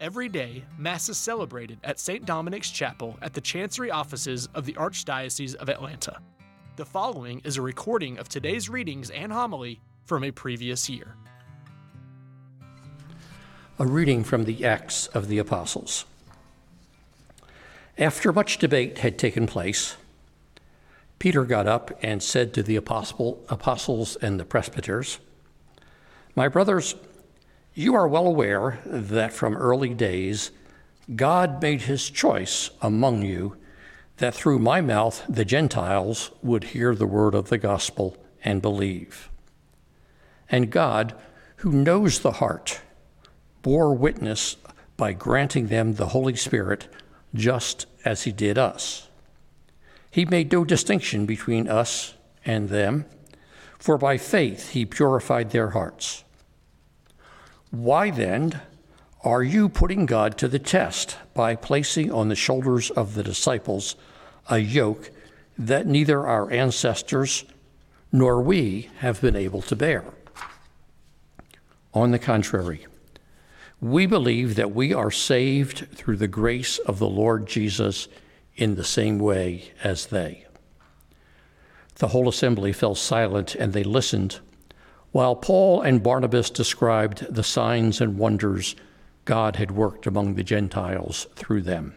Every day, Mass is celebrated at St. Dominic's Chapel at the Chancery Offices of the Archdiocese of Atlanta. The following is a recording of today's readings and homily from a previous year. A reading from the Acts of the Apostles. After much debate had taken place, Peter got up and said to the apostles and the presbyters, "My brothers, you are well aware that from early days God made his choice among you that through my mouth the Gentiles would hear the word of the gospel and believe. And God, who knows the heart, bore witness by granting them the Holy Spirit just as he did us. He made no distinction between us and them, for by faith he purified their hearts. Why then are you putting God to the test by placing on the shoulders of the disciples a yoke that neither our ancestors nor we have been able to bear? On the contrary, we believe that we are saved through the grace of the Lord Jesus in the same way as they." The whole assembly fell silent and they listened, while Paul and Barnabas described the signs and wonders God had worked among the Gentiles through them.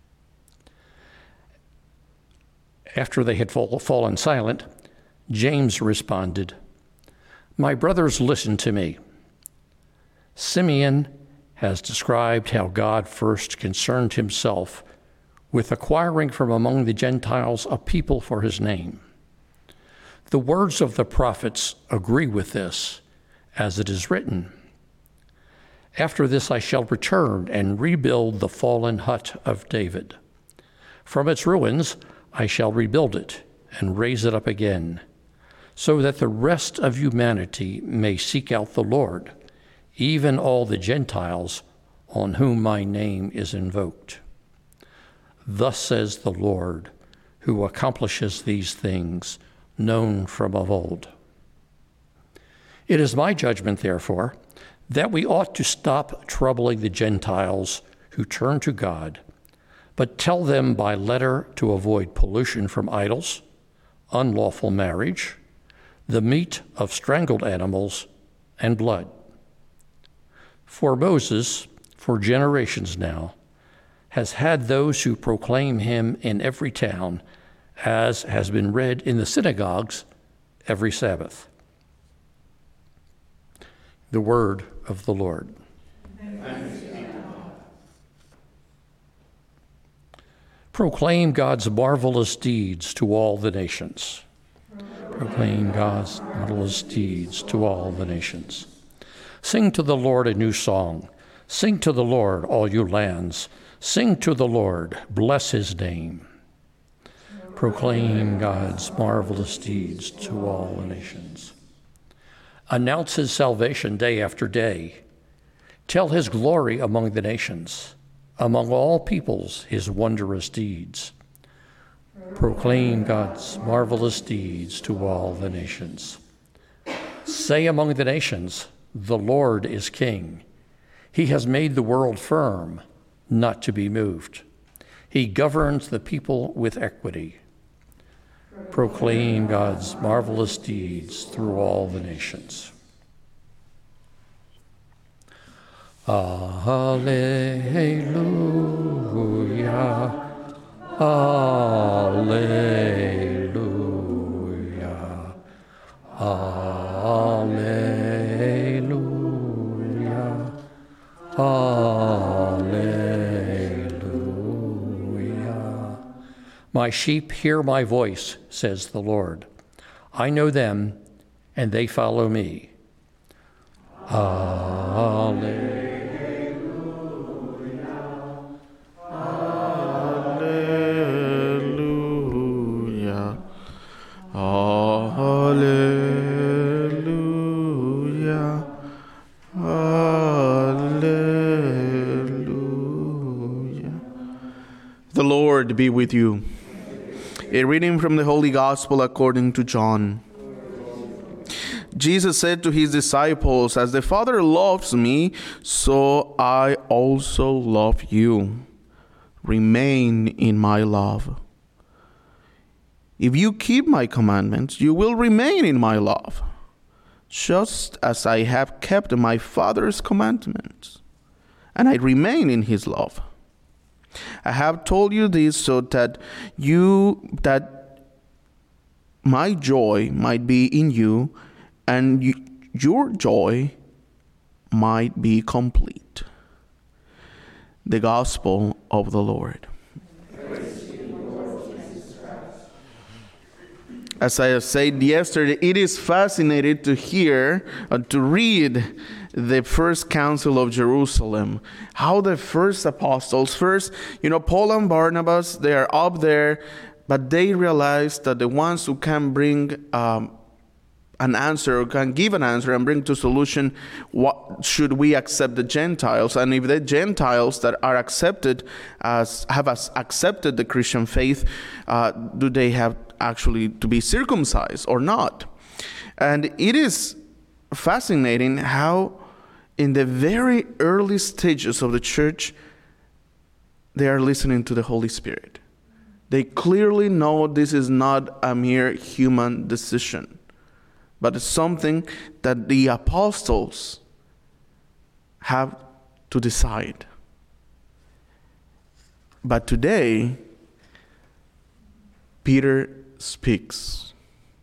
After they had fallen silent, James responded, "My brothers, listen to me. Simeon has described how God first concerned himself with acquiring from among the Gentiles a people for his name. The words of the prophets agree with this, as it is written, 'After this I shall return and rebuild the fallen hut of David. From its ruins I shall rebuild it and raise it up again, so that the rest of humanity may seek out the Lord, even all the Gentiles on whom my name is invoked. Thus says the Lord, who accomplishes these things, known from of old.' It is my judgment, therefore, that we ought to stop troubling the Gentiles who turn to God, but tell them by letter to avoid pollution from idols, unlawful marriage, the meat of strangled animals, and blood. For Moses, for generations now, has had those who proclaim him in every town, as has been read in the synagogues every Sabbath." The word of the Lord. Thanks be to God. Proclaim God's marvelous deeds to all the nations. Proclaim God's marvelous deeds to all the nations. Sing to the Lord a new song. Sing to the Lord, all you lands. Sing to the Lord, bless his name. Proclaim God's marvelous deeds to all the nations. Announce his salvation day after day. Tell his glory among the nations, among all peoples his wondrous deeds. Proclaim God's marvelous deeds to all the nations. Say among the nations, the Lord is king. He has made the world firm, not to be moved. He governs the people with equity. Proclaim God's marvelous deeds through all the nations. Alleluia, alleluia, alleluia, alleluia. My sheep hear my voice, says the Lord. I know them, and they follow me. Alleluia. Alleluia. Alleluia. Alleluia. The Lord be with you. A reading from the Holy Gospel according to John. Jesus said to his disciples, "As the Father loves me, so I also love you. Remain in my love. If you keep my commandments, you will remain in my love, just as I have kept my Father's commandments, and I remain in his love. I have told you this so that my joy might be in you, and your joy might be complete." The Gospel of the Lord. As I said yesterday, it is fascinating to hear, to read the first council of Jerusalem. How the first apostles, Paul and Barnabas, they are up there, but they realize that the ones who can bring an answer, or can give an answer and bring to solution, what should we accept the Gentiles? And if the Gentiles that are accepted have accepted the Christian faith, do they have actually to be circumcised or not? And it is fascinating how in the very early stages of the church, they are listening to the Holy Spirit. They clearly know this is not a mere human decision, but it's something that the apostles have to decide. But today, Peter speaks.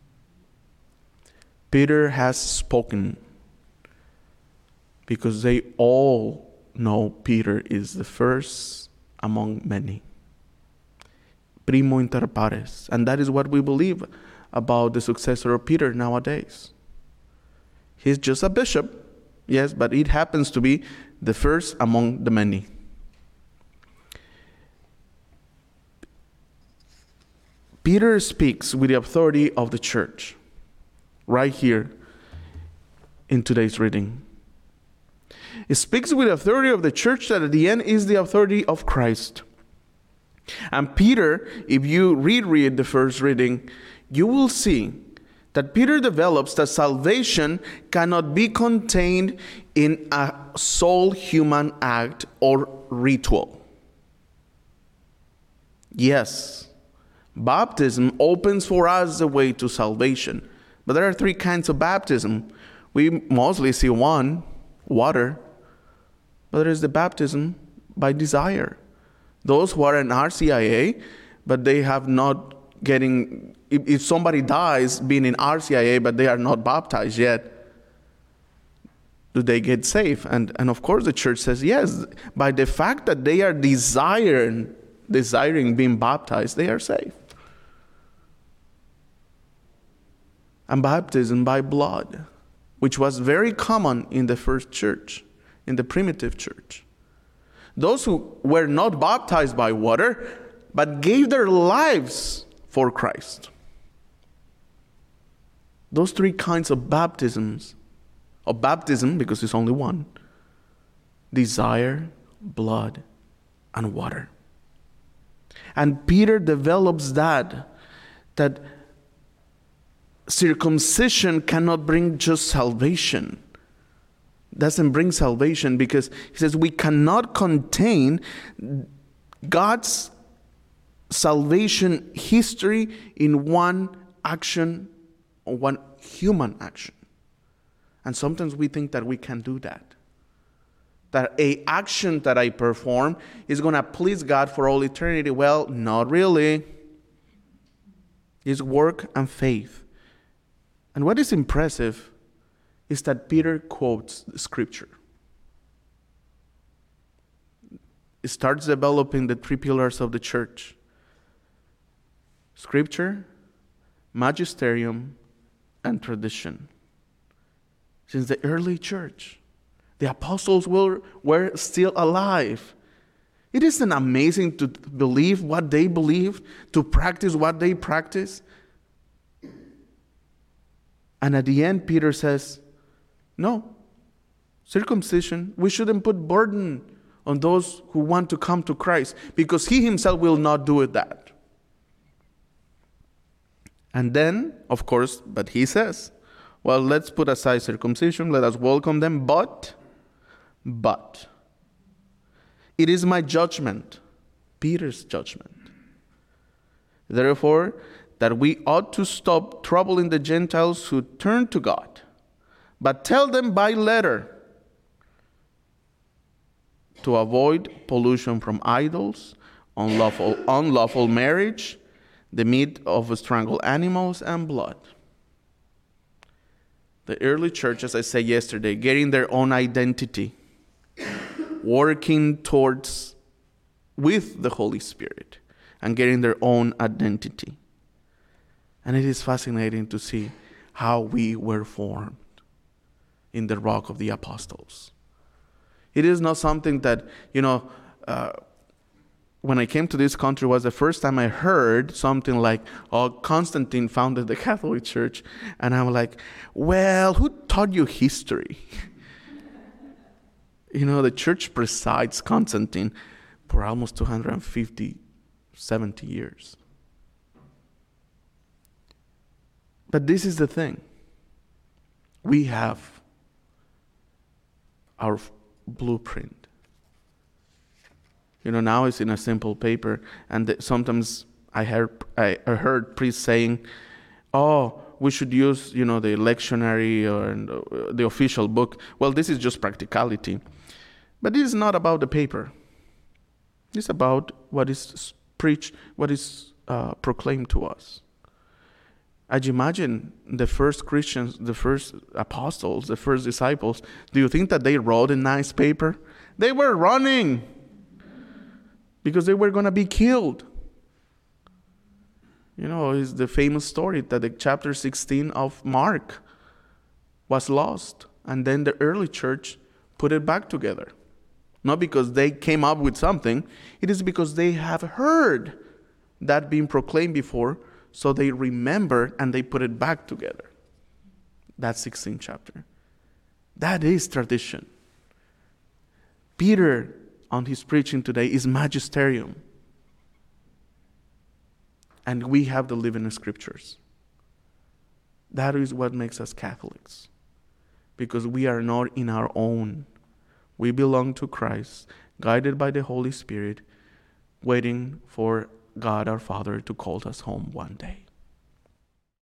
Peter has spoken because they all know Peter is the first among many. Primo inter pares. And that is what we believe about the successor of Peter nowadays. He's just a bishop, yes, but it happens to be the first among the many. Peter speaks with the authority of the church, right here in today's reading. He speaks with the authority of the church that at the end is the authority of Christ. And Peter, if you read the first reading, you will see that Peter develops that salvation cannot be contained in a sole human act or ritual. Yes, baptism opens for us the way to salvation. But there are three kinds of baptism. We mostly see one, water. But there is the baptism by desire. Those who are in RCIA, but they have not getting, if somebody dies being in RCIA, but they are not baptized yet, do they get saved? And of course the church says yes. By the fact that they are desiring being baptized, they are saved. And baptism by blood, which was very common in the first church, in the primitive church. Those who were not baptized by water, but gave their lives for Christ. Those three kinds of baptism, because it's only one: desire, blood, and water. And Peter develops that circumcision cannot bring just salvation. Doesn't bring salvation, because he says we cannot contain God's salvation history in one action or one human action. And sometimes we think that we can do that. That an action that I perform is going to please God for all eternity. Well, not really. It's work and faith. And what is impressive is that Peter quotes the scripture. It starts developing the three pillars of the church: scripture, magisterium, and tradition. Since the early church, the apostles were still alive. It isn't amazing to believe what they believe, to practice what they practice. And at the end, Peter says, no, circumcision, we shouldn't put burden on those who want to come to Christ, because he himself will not do that. And then, of course, but he says, Well, let's put aside circumcision. Let us welcome them. But, it is my judgment, Peter's judgment, therefore, that we ought to stop troubling the Gentiles who turn to God, but tell them by letter to avoid pollution from idols, unlawful marriage, the meat of strangled animals, and blood. The early church, as I said yesterday, getting their own identity, working towards with the Holy Spirit, and getting their own identity. And it is fascinating to see how we were formed in the rock of the apostles. It is not something that, when I came to this country, was the first time I heard something like, Constantine founded the Catholic Church. And I'm like, well, who taught you history? The church presides Constantine for almost 70 years. But this is the thing. We have our blueprint. Now it's in a simple paper, and sometimes I heard priests saying, we should use, the lectionary or the official book. Well, this is just practicality. But this is not about the paper. It's about what is preached, what is proclaimed to us. As you imagine the first Christians, the first apostles, the first disciples, do you think that they wrote a nice paper? They were running because they were going to be killed. It's the famous story that the chapter 16 of Mark was lost. And then the early church put it back together. Not because they came up with something. It is because they have heard that being proclaimed before. So they remembered and they put it back together. That 16th chapter. That is tradition. Peter, on his preaching today, is magisterium. And we have the living scriptures. That is what makes us Catholics. Because we are not in our own. We belong to Christ, guided by the Holy Spirit, waiting for God our Father to call us home one day.